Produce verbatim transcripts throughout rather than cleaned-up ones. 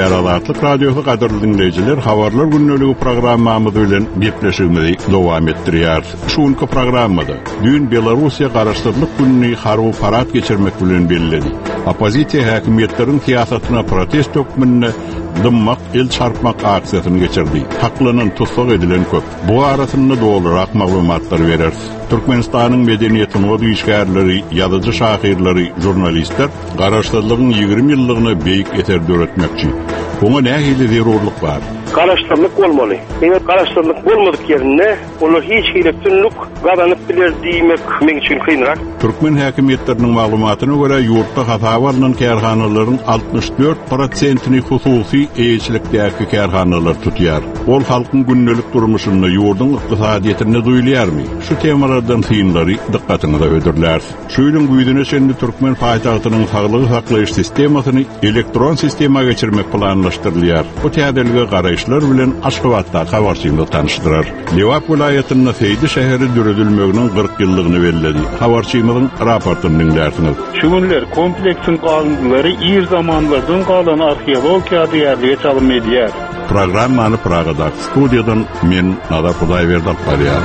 Ýa-da Azatlyk radiosu gaderly dinleýijiler, habarlar günneligi programmamyz bilen gepleşigimizi dowam etdirýär. Şuňky programmada dün Belarusiýa garaşdyrlyk günni harby parat geçirmek bilen bellädi. Opozisiýa häkimetleriň siýasatyna protest hökmünde dymmak, el çarpmak aksiýasyny geçirdi. Haklanan tutsak edilen köp. Bu arasynda dolarak maglumatlar berer. Türkmenistanyň medeniýetini öýüşgärleri, ýazyjy şahyrlary, jurnalistler garaşdyrlygyň ýygrimi ýyllygyny beýik eterdi öğretmekçi. Ona nähili zerurlyk bar? Garaşdyrlyk bolmaly. Eger garaşdyrlyk bolmadyk ýerinde, olar hiç hirektinlik garanyp biler diýmek men üçin kynrak. Türkmen häkimetleriniň maglumatyna görä, ýurtda hata barlanan kärhanalaryň altmış dört prosentini hususy eýçilikdäki kärhanalar tutýar. Ol halkyň günnelik durmuşyny, ýurdun ykdysadyetini duýulýarmy? Şu temalardan fiýinleri dikkatyňyza ödürler. Şuýlyň güýdüne şendi Türkmen paýtagtynyň saglygy saklaýyş sistemasyny elektron sistema geçirmek planlaşdyrylýar. Bu täzelge garaýşlar bilen Aşgabatda habarçylyk tanışdyrar. Lewap vilayatynyň Seydi şäheri döredilmeginiň kırk ýyllygyny bellädi. Habarçymyň raportyny dinlersiňiz. Şu günler kompleksin galynlary ir zamanlardan galan arheologiýa diýerlige çalym edýär. Programmany Pragada studiýadan men Nadar Hudaýberdi barýar.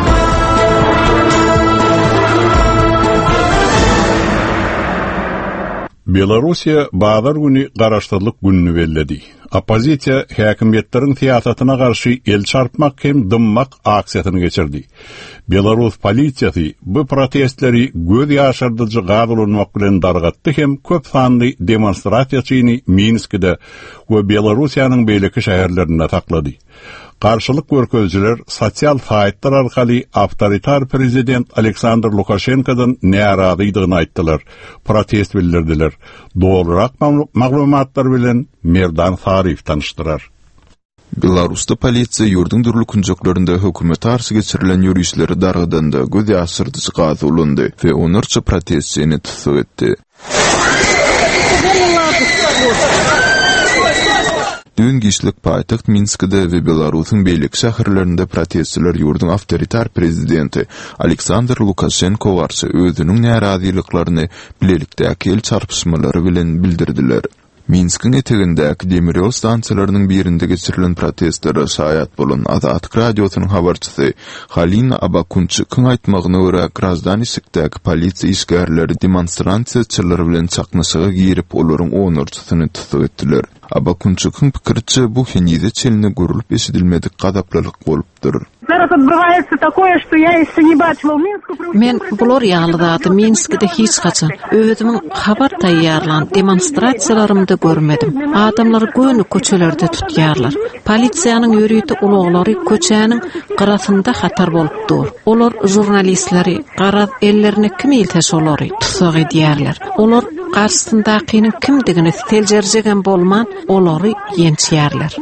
Belarusiýa bazar güni garaşdyrlyk günni bellädi. Opozisiýa häkimetleriň siýasatyna garşy el çarpmak hem dymmak aksiýasyny geçirdi. Belarus polisiýasy bu protestleri göz ýaşardyjy gadylanmak bilen dargatdy hem köp sanly demonstrasiýaçyny Minskde we Belarusiýanyň beýleki şäherlerinde taklady. Karşılık görkezjiler sosial saýtlar arkaly awtoritar prezident Aleksandr Lukashenkodan närazydygyny aýtdylar, protest bildirdiler. Dolarak maglumatlar bilen Merdan Sarif tanışdyrar. Belarusda polisiýa ýurdun dürli kunjoklarynda hökümet arsy geçirilen ýürüýüşleri dargydanda göz ýaşyrdyjy gazy ulandy we onurça protestçini tutsak etdi. Dün gişlik paýtaxt Minskde we Belarusyň beýlik şäherlerinde protestçiler ýurdun awtoritar prezidenti Aleksandr Lukashenko garşy özüniň närazylyklaryny bilelikdäki el çarpışmalary bilen bildirdiler. Minskiň etegindäki demiryol stansiýalarynyň birinde geçirilen protestlere şaýat bolan Azatlyk radiosynyň habarçysy Halina Abakunçykyň aýtmagyna görä, grazdançylykdaky polisiýa işgärleri demonstransiýaçylar bilen çaknaşyga girip olaryň onurçysyny tutsak etdiler. Abakunçykyň pikirçe bu henize çelini görülüp eşidilmedik gadaplalyk bolupdyr. Men bular ýalyda Minskde hiç gaçan özümiň habar taýýarlan demonstrasiýalarymda görmedim. Adamlar göni köçelerde tutýarlar. Polisiýanyň ýürüýti ulaglary köçäniň garasynda hatar bolupdyr. Olar jurnalistleri garaz ellerine kim iltes olary tutsak edýärler. Olar garşysyndakynyň kimdigini teljerjegen bolman olary ýençýärler.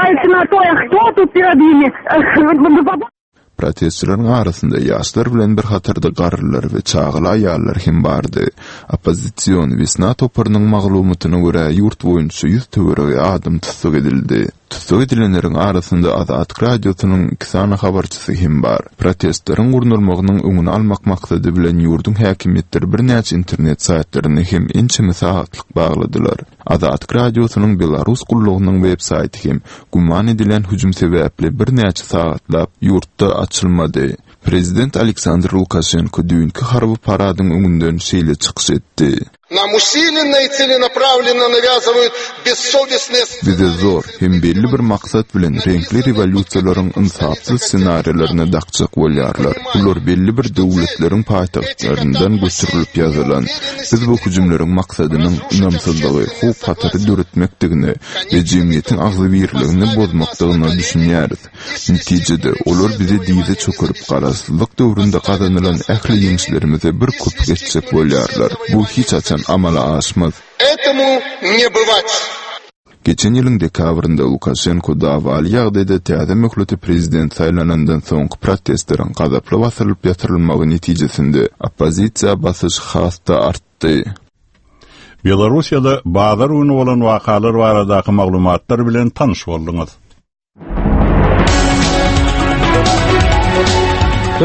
Protestçilerin arasında yaşlar bilen bir hatarda garrylar we çağılı aýallar hem bardy. Opozisiýon Wesna toparynyň maglumatyna görä ýurt boýunça ýüz töwerege adam tutsak edildi. Tutsak edilenlerin arasında Azatlyk radiosynyň iki sana habarçysy hem bar. Protestlerin gurnulmagynyň öňüni almak maksady bilen ýurdun häkimetleri bir näçe internet saýtlaryny hem inçimi saatlyk bagladylar. Azatlyk radiosynyň Belarus gullugynyň web saýty hem guman edilen hüjüm sebäpli bir näçe saatlap ýurtda açylmady. Prezident Aleksandr Lukashenko dünkü harby paradyň öňünden şeýle çykyş etdi. Нам усиленно и целенаправленно навязывают бессовестные... Bize zor, hem belli bir maksat bilen renkli revolüsiýalaryň insapsız senariýalaryna dakçak bolýarlar. Bular belli bir döwletleriň paýtagtlaryndan göçürilip ýazylan. Biz bu hüjümleriň maksadynyň ünamsızlygy, huk hatary döretmekdigini we jemgyýetiň agzy birligini bozmakdygyny düşünýäris. Netijede olar bizi diýze çökürüp garaşsyzlyk döwründe gazanylan ähli ýeňişlerimize bir köp geçsek bolýarlar. Bu hiç açan amala aşmaz. Этому не бывать. Geçen ýylyň dekabrynda Lukashenko dawaly ýagdaýda täze möhleti prezident saýlanandan soň protestleriň gazaply basyrylyp ýatyrylmagy netijesinde opozisiýa basyş hasta artdy. Belarusiýada bazar güni bolan wakalar baradaky maglumatlar bilen tanyş boldyňyz.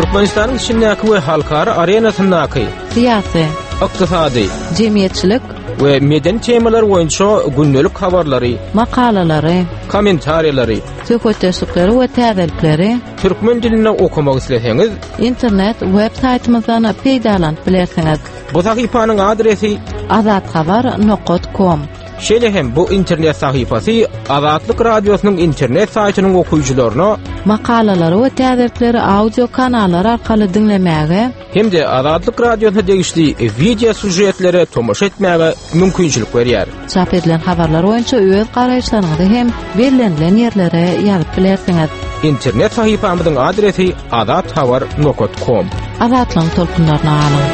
Türkmenistanyň içindäki we halkara arenasyndaky siyasi, ykdysady, jemgyýetçilik we meden temalar boýunça gündelik habarlary, makalalary, kommentariýalary, söhbetleri we täzelikleri türkmen diline okumak isleseňiz, internet web saytymyzdan peýdalanyp bilersiňiz. Bu sahypanyň adresi azat habar nokta com. Şeýle hem bu internet sahypasy Azatlyk radiosynyň internet saýtynyň okuyjylaryna makalalary we täzelikleri audio kanallar arkaly dinlemäge hem-de Azatlyk radiosyna degişli video sujetlere tomoş etmäge mümkinçilik berýär. Çap edilen habarlar boýunça öz garaýşlaryňyzy hem bellenlen ýerlere ýazyp bilersiňiz. İnternet sahypamyzyň adresi azat habar nokta com. Azatlyň tolkunlaryna alyň.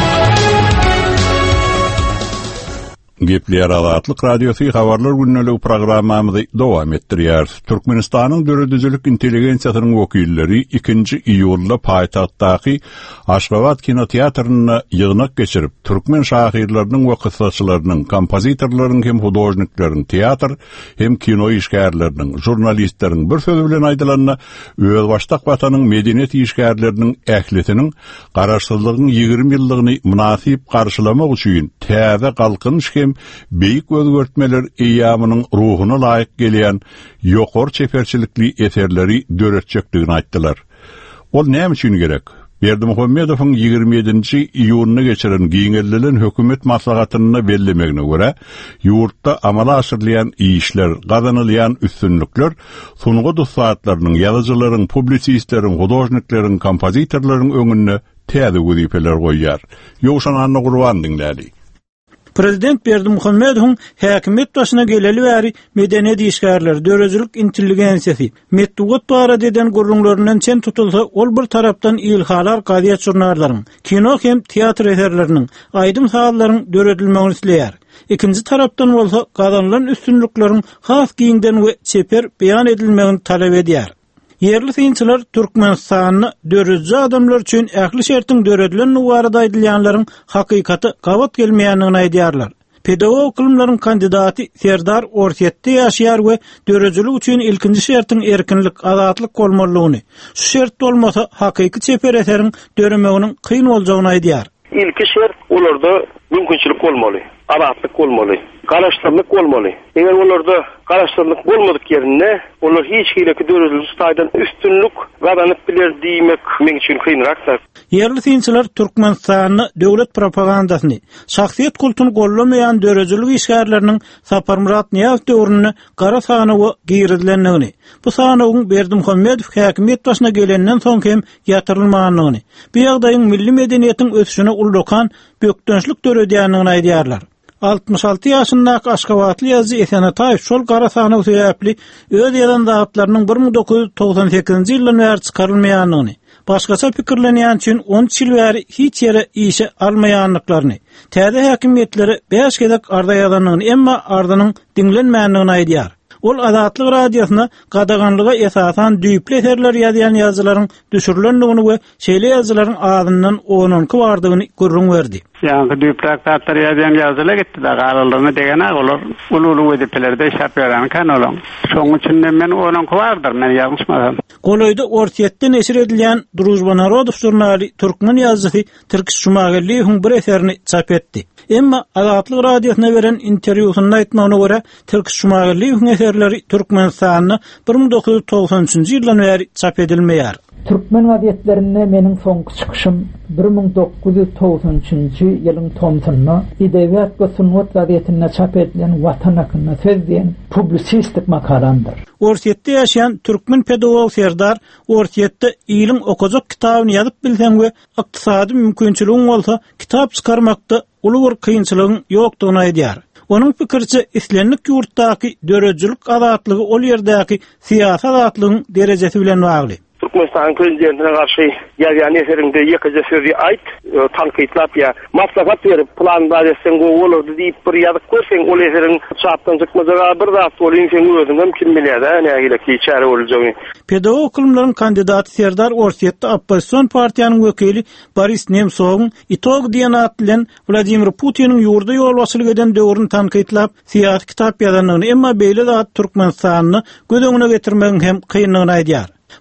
Gepler Azatlyk radiosu habarlar günnälik programmamyzy dowam etdirýär. Türkmenistanyň döredüzülük intelligensiýasynyň wekilleri ikinji iýulda paýtagtdaky Aşgabat kinoteatryna ýygnak geçirip, türkmen şahyrlarynyň we kyssaçylarynyň, kompozitorlarynyň hem hudojniklaryň, teatr hem kino işgärleriniň, jurnalistleriň bir söz bilen aýdylanyna öz başdak watanyň medeniýet işgärleriniň ähletiniň garaşsyzlygynyň ýygrimi ýyllygyny munasyp garşylamak üçin täze galkynyş hem beýik özgörtmeler eýamynyň ruhuny laýyk gelýän ýokary çeperçilikli eserleri döretjekdigini aýtdylar. Ol näme üçin gerek? Berdimuhammedowyň ýygrimi ýedinji iýulyny geçiren giňerlilen hökümet maslahatyny bellemegine görä, ýurtda amala aşyrylýan işler, gazanylýan üstünlükler, sunugy dusatlarynyň, ýazyjylaryň, publisistleriň, hudojniklaryň, kompozitorlaryň öňüne täze wezifeler goýýar. Ýoşan anna gurban diňlädi. Prezident Berdimuhammedowyň häkimet başyna geleli bäri medeniýet işgärleri, döredüzülük intelligensiýasy, medeniýet barada eden gurulmalaryndan çen tutulsa, ol bir tarapdan ilhalar, gaziýet jurnallaryň, kino hem teatr eserleriniň, aýdym sahalaryň döredilmegini isleýär. İkinji tarapdan bolsa, gazanylan üstünlikleriň has giňden we çeper beýan edilmegini talap edýär. Yerli synçylar Türkmenistanyny döredüji adamlar üçin ähli şertiň döredilen nuwarda aýdylýanlaryň hakykaty gawat gelmeýändigini aýdýarlar. Pedagog gylymlaryň kandidaty Serdar Orsiýetde ýaşaýar we döredüjilik üçin ilkinji şertiň erkinlik, azatlyk bolmalygyny, şu şert bolmasa hakyky çeper eseriň döremeginiň kyn boljagyny aýdýar. İlki şert olarda mümkinçilik bolmaly, azatlyk bolmaly, garaşdyrlyk bolmaly. Eger olarda garaşdyrlyk bolmadyk ýerinde, olar hiç hileki döredilýän staýdan üstünlük gazanyp biler diýmek meň üçin kynrakdyr. Yerli synçylar Türkmenistanyny döwlet propagandasyny, şahsiýet kultuny gollamaýan döredüjilik işgärleriniň Saparmurat Niýaz döwrüne gara sanawy giýrilendigini, bu sanawyň Berdimuhammedow häkimet başyna gelenden soň hem ýatyrylmagyny, bu ýagdaýyň milli medeniýetiň ösüşine uldokan bökdönçlik döredýändigini aýdýarlar. altmış altı ýaşyndaky Aşgabatly ýazgy Esen Ataýew şol gara sanawy sebäpli öz ýazan zatlarynyň bir ming dokuz ýüz togsan sekizinji ýyldan bäri çykarylmaýanlygyny, başgaça pikirlenýän üçin on üç ýyl bäri hiç ýere işe almaýanlyklaryny, täze häkimetlere beş gedek arda ýazanyny, emma ardanyň dinlenmäänligini aýdýar. Ol Azatlyk radiosyna gadaganlyga esasan düýpli eserler ýazýan ýazgylaryň düşürilendigini we şeýle ýazgylaryň azyndan onunky bardygyny görüň berdi. Ýa-ni düýprak tatlar ýazýan ýazgylar gitdi da garalyny degene olar ululu wezipelerde şap beran kanalan. Şoň üçin men onunky bardyr, men ýazmysam. Goloýda Orsiýetde neşir edilýän Druzba Narodow jurnaly türkmen ýazgysy Türkiş Şumagelyň bir eserini çap etdi. Emma Azatlyk radiosyna beren interwýusyny aýtmagyna görä, Türkiş Şumagelyň eserleri Türkmenistanyny bir ming dokuz ýüz togsan üçinji ýyldan bäri çap edilmeýär. Türkmen gazetlerine mening soňky çykyşym bir ming dokuz ýüz togsan üçinji ýylyň Tomsonna Edebiyat we Sunwat gazetine çap edilen Watan hakyna söz diýen publisistik makalandyr. Orsiýetde ýaşaýan türkmen pedagog Serdar Orsiýetde ýylyň okajak kitabyny ýazyp bilseň we ykdysady mümkinçiligiň bolsa kitap çykarmakda uly bir kynçylygyň ýokdugyny aýdýar. Onun pikirçe islenlik ýurtdaky döredüjilik azatlygy ol ýerdäki siýasat azatlygynyň derejesi bilen bagly. Türkmenistan prezidentine karşı ýazýan eserinde ýekje sözi aýt, tankytlap ýa maslahat berip plan barasyn gowy diýip bir ýazyk görseň, ol eseriň çapdan çykmajaga bir zat bolýan sen özüňem kim bilýär-de, nägileki çare boljagy. Pedagog gylymlaryň kandidaty Serdar Orsiýetde opposision partiýanyň wekili Boris Nemsowyň Itog diýen at bilen Vladimir Putiniň ýurda ýolbaşçylyk eden döwrüni tankytlap siýasat kitap ýazanyny, emma beýle zat Türkmenistanyny göz öňüne getirmegi hem kynlygyny aýdýar.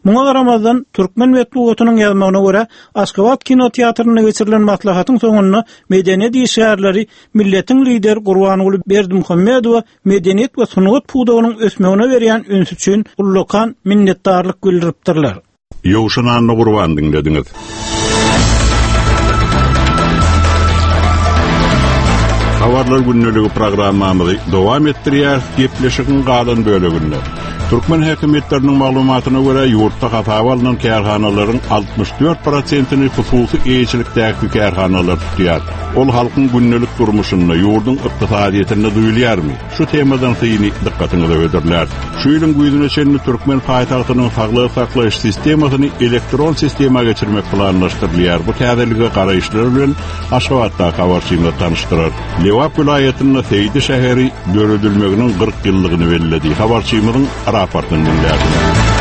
Muňa garamazdan Türkmen Medeniýetynyň ýazmagyna görä Aşgabat kino teatryna geçirilen maslahatyň soňunda medeniýet işgärleri milletiň lider Gurbanuly Berdimuhammedowa medeniýet we sunugat puwdagynyň ösmegine berýän ünsü üçin ullukan minnetdarlyk bildiripdirler. Ýowşanany Gurban dinlediňiz. Habarlar günnüligi programmamyzy dowam etdirýär. Gepleşigiň galan böleginde Türkmen häkimetleriniň maglumatyna görä ýurtda hata alynan kärhanalaryň altmış dört prosentini hususy eýçilikdäki kärhanalar tutýar. Ol halkyň günnülik durmuşyny, ýurdun ykdysadyetini duýulýarmy? Şu temadan syny dikkatiňizi öderler. Şu ýylyň güýdüne çenli Türkmen paýtagtynyň saglyk saklaýyş sistemasyny elektron sistema geçirmek planlaşdyrylýar. Bu täzelige garaýşlar bilen Aşgabatda habarçyny tanışdyrar. Lewap vilayatynyň Seydi şäheri döredilmeginiň kırk ýyllygyny belledi. Habarçymyzyň raportyny dinlädik.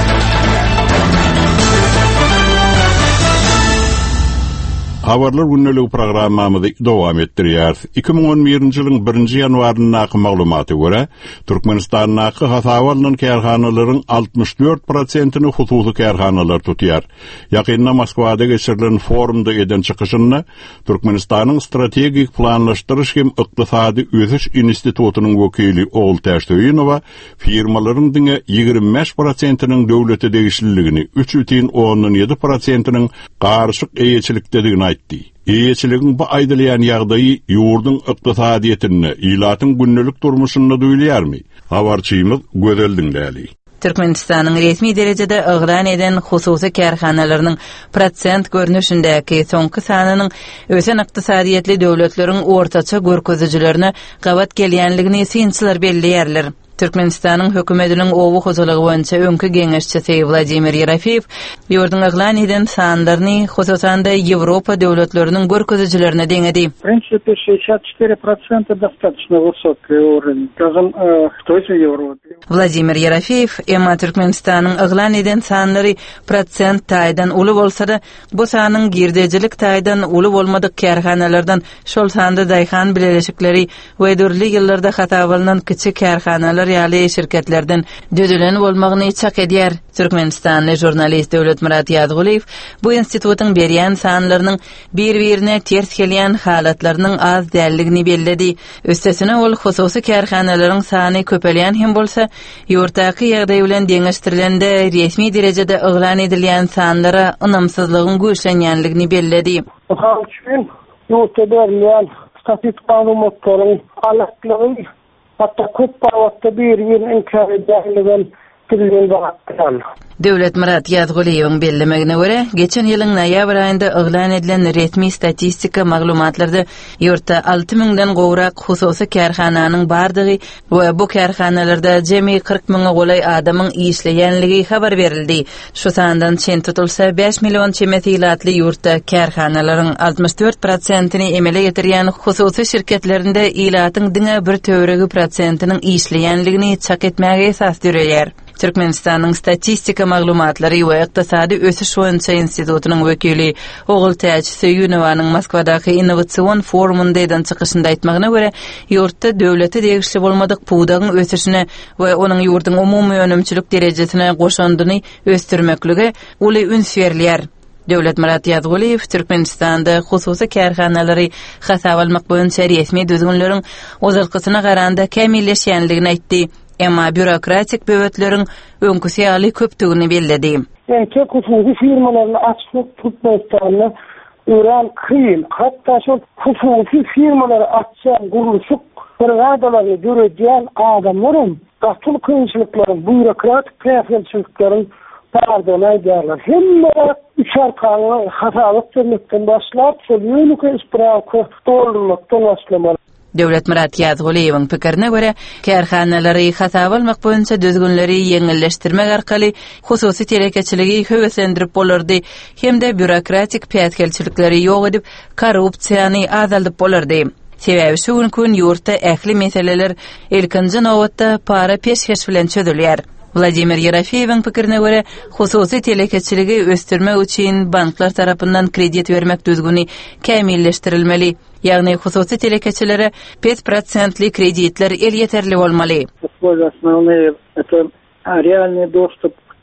Habarlar günnüligi programmamyzy dowam etdirýär. iki ming on birinji ýylyň birinji ýanwaryna maglumaty görä, Türkmenistanyň hata alynan kärhanalaryň altmış dört prosentini hususy kärhanalar tutýar. Ýakynda Moskwada geçirilen forumda eden çykyşynda Türkmenistanyň strategik planlaşdyryş hem ykdysady ösüş institutynyň wekili Oğul Täşdöýinowa firmalaryň diňe ýygrimi beş prosentiniň döwlete degişliligini, üç butun on ýedi prosentiniň garşyk eýçilikdedigini aýtdy. Eýçiligiň bu aýdylýan ýagdaýy ýurdun ykdysadyetini, ýylatyň günnülik durmuşyny duýulýarmy? Habarçymyz gözeldiňläli. Türkmenistanyň resmi derejede yglan eden hususy kärhanalarynyň prosent görnüşindäki soňky sanynyň ösen ykdysadyetli döwletleriň ortaça görkezijlerini gabat gelýänligini synçylar belliýärler. Türkmenistanyň hökümetiniň owu hozalygy boýunça öňkü geňeşçisi Vladimir Yerafeýew ýurdun yglan eden sanlaryny hususan da Ýewropa döwletleriniň görkezijilerine deňedi. В принципе, шестьдесят четыре процента достаточно высокий уровень. Скажем, в той же Европе. Vladimir Yerafeýew emma Türkmenistanyň yglan eden sanlary prosent taýdan uly bolsa-da, bu sanyň girdejilik taýdan uly bolmadyk kärhanalardan şol sanda daýhan bileşikleri we dörli ýyllarda hata alynan kiçik kärhanalar ýaly şirketlerden düzülen bolmagyny çak edýär. Türkmenistanly jurnalist Döwletmurat Ýazguliýew bu institutyň berýän sanlarynyň bir-birine ters gelýän halatlarynyň az dälligini belledi. Üstesine ol hususy kärhanalaryň sany köpelýän hem bolsa, ýurtdaky ýagdaý bilen deňeşdirilende resmi derejede yglan edilýän sanlara ynamsyzlygyň güýçlenýänligini belledi. Onuň üçin ýurtda berilýän statistik maglumatlaryň alatlygy hatta köp wagtda bir ýyl inkar edilýän bilen bagatdan. Döwletmurat Ýazguliýewiň bellemegine görä, geçen ýylyň noýabr aýynda yglan edilen resmi statistika maglumatlarda ýurtda alty mingden gowrak hususy kärhananyň bardygy we bu kärhanalarda jemi kırk miňe golay adamyň işleýänligi habar berildi. Şu sandan çen tutulsa beş million çemetilatly ýurtda kärhanalaryň altmış dört prosentini emele getirýän hususy şirketlerinde ilatyň diňe bir töweregi prosentiniň işleýänligini çak etmäge esas dürelýär. Türkmenistanyň statistika maglumatlary we ykdysady ösüş boýunça institutynyň wekili Oğul Täşdöýinowanyň Moskwadaky innowasion forumunda eden çykyşynda aýtmagyna görä, ýurtda döwlete degişli bolmadyk puwdagyň ösüşine we onuň ýurdun umumy önemçilik derejesine goşandyny ösdürmeklige uly üns berilýär. Döwletmurat Ýazguliýew Türkmenistanda hususy kärhanalary hasap almak boýunça resmi düzgünleriň ozalkysyna garanda kämilleşýänligini aýtdy. Emma bürokratik böwetlerin öňküsi ýaly köpdigini belledi. Yani çok hususy firmalaryny açmak Türkmenistanda ören kıyın. Hatta şu hususy firmalary açan gurulşuk brigadalary görejän adamlaryň gatyl kynçylyklaryň, bürokratik käfilçiliklaryň pardon aýdýarlar. Hemme üç arkaly hasalyk etmekden başlap, şol ýönelik ispravka doldurmakdan başlamaly. Döwletmurat Ýazguliýewiň pikirine görä, kärhanalary hasap almak boýunça düzgünleri ýeňilleşdirmek arkaly hususy telekeçiligi höweslendirip bolardy hem-de bürokratik pätkelçilikleri ýok edip korrupsiýany azaldyp bolardy. Sebäbi şu gün ýurtda ähli meseleler ilkinji nowatda para peşkeş bilen çözülýär. Vladimir Yerafeýewiň pikirine görä, hususy telekeçiligi ösdürmek üçin banklar tarapyndan kredit bermek düzgüni kämilleşdirilmeli. Ýagny hususy telekeçilere beş prosentli kreditler el ýeterli bolmaly. Основные это реальный доступ к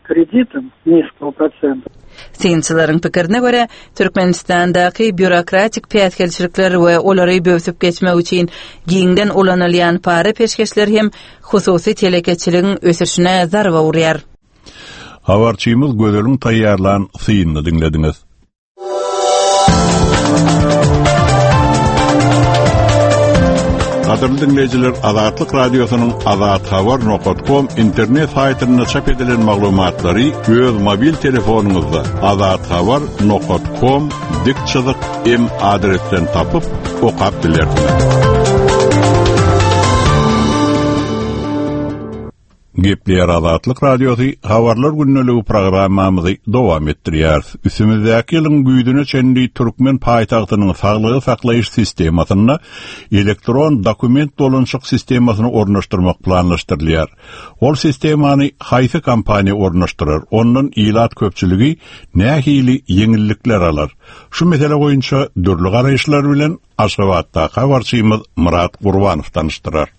кредитом низкого процента. Siyinçilaryň pikirine görä, Türkmenistandaky bürokratik pätgelçilikler we olary böwsüp geçmek üçin giňden ulanylýan para peşkeşleri hem hususy telekeçiligiň ösüşine zarba urýar. Habarçymyz Gödeliň taýýarlan syýyny dinlediňiz. Qadirli dinleyijiler, Azatlyk radiosynyň azat habar nokta com internet saýtyna çap edilen maglumatlary öz mobil telefonuňyzda azat habar nokta com dikçilik em adresinden tapyp okap bilersiniz. Gepler Azatlyk radiosu habarlar günneligi programmamyzy dowam etdirýär. Üsimizdäki ýylyň güýdüne çenli Türkmen paýtagtynyň saglygy saklaýyş sistemasyna elektron dokument dolanşyk sistemasyny ornaşdyrmak planlaşdyrylýar. Ol sistemany haýsy kompaniýa ornaşdyrar, ondan ilat köpçüligi nähili ýeňillikler alar. Şu mesele boýunça dürli garaýşlar bilen Aşgabatda habarçymyz Murat Gurbanow tanışdyrar.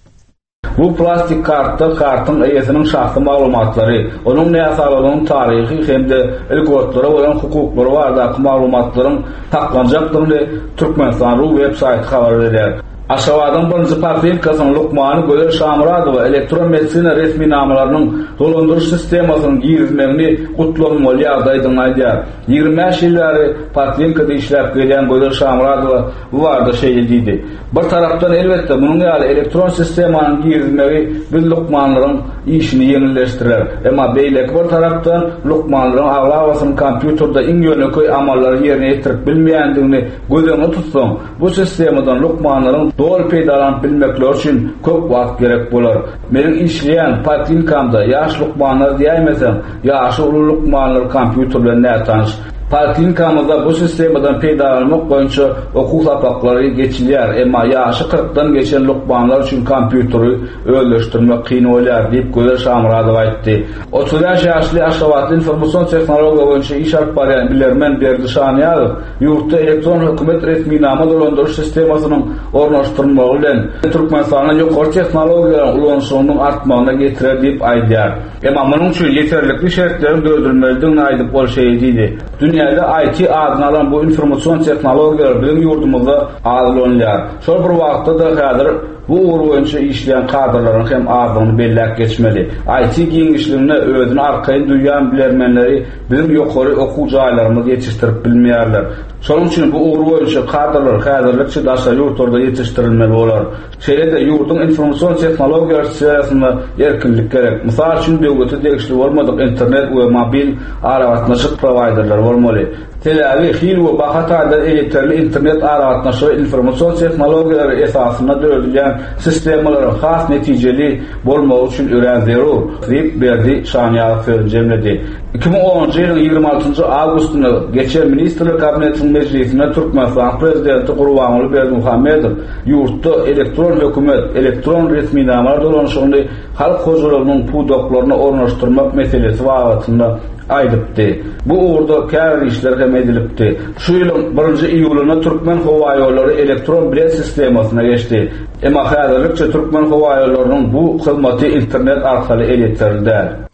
Bu plastik kartta kartın eýesiniň şahsy maglumatlary, onuň näsalygynyň taryhy hemde ilgotlara bolan hukuklary bardaky maglumatlaryň saklanjakdygyny Türkmenistan web saýty habar berýär. Aşgabatyň birinji partiykasynyň Lukmany Göler Şamuradow elektron medisina resmi namalarynyň dolandyryş sistemasynyň girizmegini gutlanmaly ýagdaýdan aýdýar. ýygrimi beş ýyllary partiyada işläp gelýän Göler Şamuradow bu barada şeýle diýdi. Bir tarapdan elbetde munyň ýaly elektron sistemanyň girizmegi bir Lukmanlaryň işini ýeňilleşdirer. Emma beýlek bir tarapdan Lukmanlaryň aglawasyny kompýuterda iň ýöneköy amallary ýerine ýetirip bilmeýändigini gözüňe tutsaň, bu sistemadan Lukmanlaryň doğru peýdalanyp bilmekler üçin köp wagt gerek bolar. Meniň işleýän partiyamda ýaş Lukmanlar diýmesem, ýaşy uly Lukmanlar kompýuter bilen näme tanış. Partiyamda bu sistemadan peýdalanmak boýunça okuw sapaklary geçilýär, emma ýaşy kırkdan geçen Lukmanlar üçin kompýuteri öýleşdirmek kyn bolýar diýip Göler Şamuradow aýtdy. otuz beş ýaşly Aşgabat informasiýon tehnologiýa boýunça iş alyp barýan bilermen Berdişanýarow ýurtda elektron hökümet resmi nama dolandyryş sistemasynyň ornaşdyrylmagy bilen Türkmenistanyň ýokary tehnologiýalaryň ulanşygynyň artmagyna getirer diýip aýdýar. Emma munyň üçin ýeterlikli şertlerin döwdürülmelidigini aýdyp bolşeýi diýdi. Dünyada I T adını alan bu informasyon teknologiýalary bilen ýurdumyzda aýdylýar. Şol bir wagtda da häzir bu ugur boýunça işleýän kadrlaryň hem adyny belläp geçmeli. I T giňişligine özüni arkaýyn duýan bilermenleri bizim ýokary okuw jaýlarymyzda ýetişdirip bilmeýärler. Şonuň üçin bu ugur boýunça kadrlar häzirlikçe daşa ýurtlarda ýetişdirilmeli bolar. Şeýle-de ýurduň informasyon tehnologiýalary sferasyna erkinlik gerek. Mysal üçin döwlete degişli bolmadyk internet we mobil aragatnaşyk providerler bolmaly. Tel Aviv, Hil we Bahatada elektrik internet aragatnaşyk informasyon tehnologiýalary esasyna döwülen sistemalaryň has netijeli bolmagy üçin ören zerur diýip berdi Şanýarow sözlemledi. iki bin onuncu ýylyň ýygrimi altyncy awgustyny geçen Ministrler Kabinetiniň meclisinde Türkmenistan prezidenti Gurbanow Berdimuhammedow ýurtda elektron hökümet, elektron resmi namalar dolanşygyny halk hojalygynyň pudoklaryna ornaşdyrmak meselesi wagtynda aýdypdy. Bu uğurda kär işler hem edilipdi. Şu ýylyň birinji iýulyna Türkmen howa ýollary elektron bilet sistemasyna geçdi. Emma häzirlikçe Türkmen howa ýollarynyň bu hyzmaty internet arkaly eletirildi.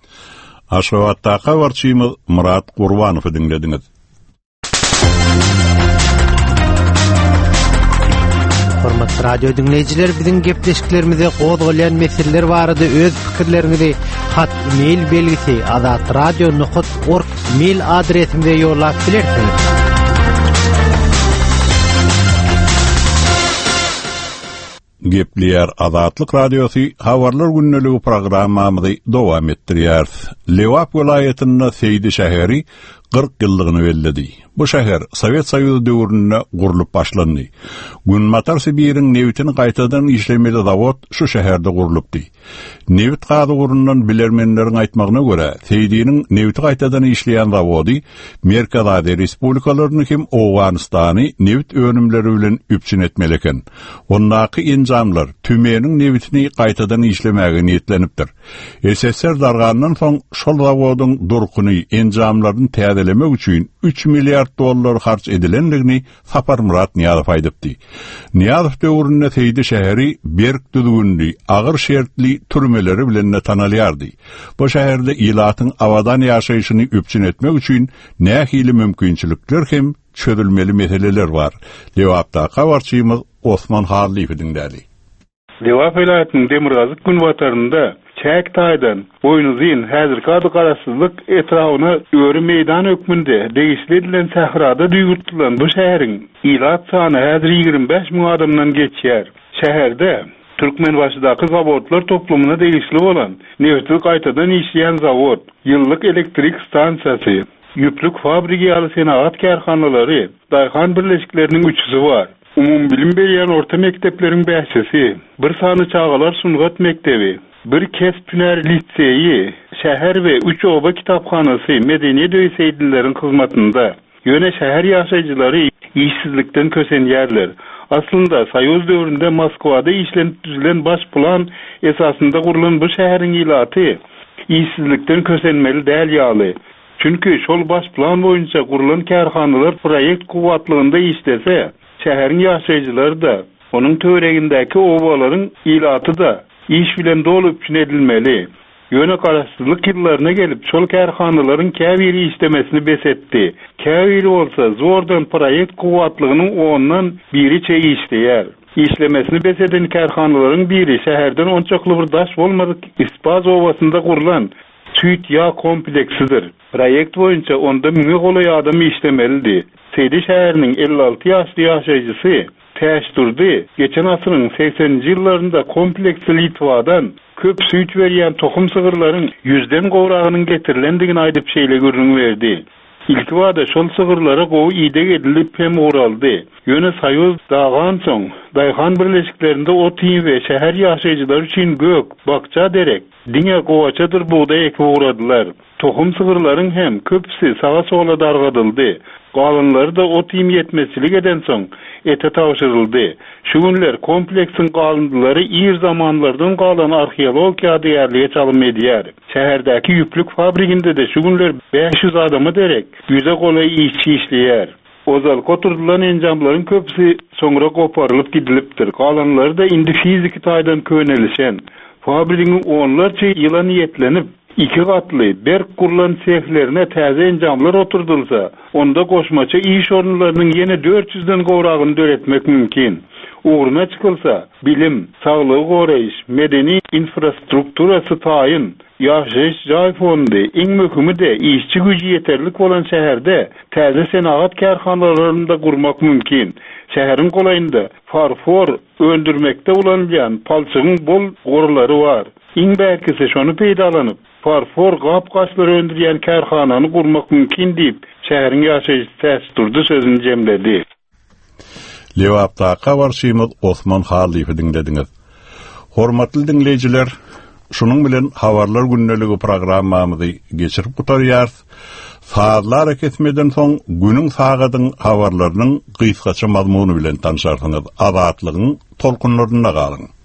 Aşgabatda habarçymyz Murat Gurbanow dinlediňiz. Hormatly radio dinleyijiler, biziň gepleşiklerimize gozgolýan meseleler barada öz pikirlerinizi hat mail belgisi azat radio nokta org mail adresimize ýollap bilersiňiz. Gepler Azatlyk radiosu habarlar günneligi programmamyzy dowam etdirýär. Lewap welaýatynyň Seydi şäheri kırk ýyllygyny belledi. Bu şäher Sowet Soýuzy döwründe gurulyp başlandy. Günmatar Sibiriň newitini gaýtadan işlemeli zawod şu şäherde gurulypdy. Newit gazy gurundan bilermenleriň aýtmagyna görä, Seydiň newiti gaýtadan işleýän zawody Merkez Aziýa respublikalaryny hem Owganystany newit önümleri bilen üpçün etmeli eken. Ondaky enjamlar tümeniň newitini gaýtadan işlemäge niýetlenipdir. S S R dargandan soň şol zawodyň durkuny enjamlaryny täze törmelemek üçin üç milyard dollar harç edilendigini Sapar Murat Niyazov aýdypdy. Niyazov döwründe Seydi şäheri berk düzgünli, agyr şertli türmeleri bilen tanalýardy. Bu şäherde ilatyň awadan ýaşaýyşyny üpçün etmek üçin nähili mümkinçilikler hem çözülmeli meseleler var. Lewapda habarçymyz Osman Harliýew dinlädi. Lewap vilayatynyň Demirgazyk gün batarynda Çäk taýdan boýnuzyň häzirki ady garasyzlyk etrawyna öwri meýdan ökmünde degişli edilen sährada duýgurtulan bu şäheriň ilat sany häzir ýigirmi beş miň adamdan geçýär. Şäherde Türkmenbaşydaky zawodlar toplumuna degişli bolan nefti gaýtadan işleýän zawod, ýyllyk elektrik stansiýasy, ýüplük fabrikaly senagat karhanalary, daýhan birleşikleriniň üçüsi bar. Umum bilim berýän orta mektepleriň bäşesi, bir sany çağalar sungat mektebi, bir kesp hüner liseyi, şäher we üç oba kitaphanasy medeni döýseýdileriň hyzmatynda. Ýöne şäher ýaşaýjylary işsizlikden kösenýärler. Aslında Soýuz döwründe Moskwada işlenip düzülen baş plan esasında gurulan bu şäheriň ilaty işsizlikden kösenmeli däl ýaly. Çünkü şol baş plan boýunça gurulan karhanalar proýekt kuwatlygynda işlese, şäheriň ýaşaýjylary da, onuň töweregindäki obalaryň ilaty da iş bilen dolup edilmeli. Ýöne garaşsyzlyk ýyllaryna gelip şol karhanalaryň käbiri işlemesini besetdi. Käbiri bolsa zordan proýekt kuwatlygynyň ondan biri çeý işleýär. İşlemesini beseden karhanalaryň biri şäherden on çokly bir daş bolmadyk Ispaz owasynda gurulan Süýt ýa kompleksidir. Proýekt boýunça onda müňe golay adam işlemelidir. Seydi şäheriniň elli alty ýaşly ýaşaýjysy täşdirdi. Geçen asyryň sekseninji ýyllarynda kompleksli Litwadan köp süýt berýän tohum sygyrlaryň yüzden gowragynyň getirilendigini aýdyp şeýle görüň berdi. İlki wada şol sygyrlara gowy ýydyk edilip hem uraldy. Ýöne Soýuz dağan soň daýhan birleşiklerinde ot we şäher ýaşaýjylary üçin gök, bakça derek, diňe gowaçadyr buğday ekip uradylar. Tohum sygyrlaryň hem köpsi sağa sola dargadyldy. Galynlary da ot ýetmezçilik eden soň ete tawşyryldy. Şu günler kompleksin galynlary ir zamanlardan galan arheologiýa diýerlige çalym edýär. Şäherdäki ýüplük fabrikinde de şu günler beş yüz adamy derek ýüze golay işçi işleýär. Ozal koturdulan enjamlaryň köpsi soňra goparylyp gidilipdir. Galanlary da indi fiziki taýdan könelişen. Fabrikiniň onlarça ýyla niýetlenip iki gatly berk kurulan sehlerine täze enjamlar oturdulsa, onda goşmaça iş orunlarynyň ýene dört yüzden gowragyny döretmek mümkin. Uğruna çıkılsa, bilim, sağlığı goraýyş, medeni infrastrukturasy taýyn, ýaşaýyş jaý fondy, iň möhimi de işçi güji ýeterlik bolan şäherde täze senagat karhanalaryny da gurmak mümkin. Şäheriň golaýynda farfor öndürmekde ulanýan palçygyň bol gorulary bar. Iň bäkisi şonu peýdalanyp, farfor gap-gaçlary öndürýän karhanany gurmak mümkin diýip, şäheriň ýaşaýyşy täsirdi sözüni jemledi. Lewapda habarçymyz Osman Harliýew dinlediňiz. Hormatly dinleýijiler, şunun bilen habarlar günneligi programmamyzy geçirip gutarýar. Saatlar kesmeden soň günüň sagadyň habarlarynyň gysgaça mazmuny bilen tanşarsyňyz. Azatlygyň tolkunlaryna galyň.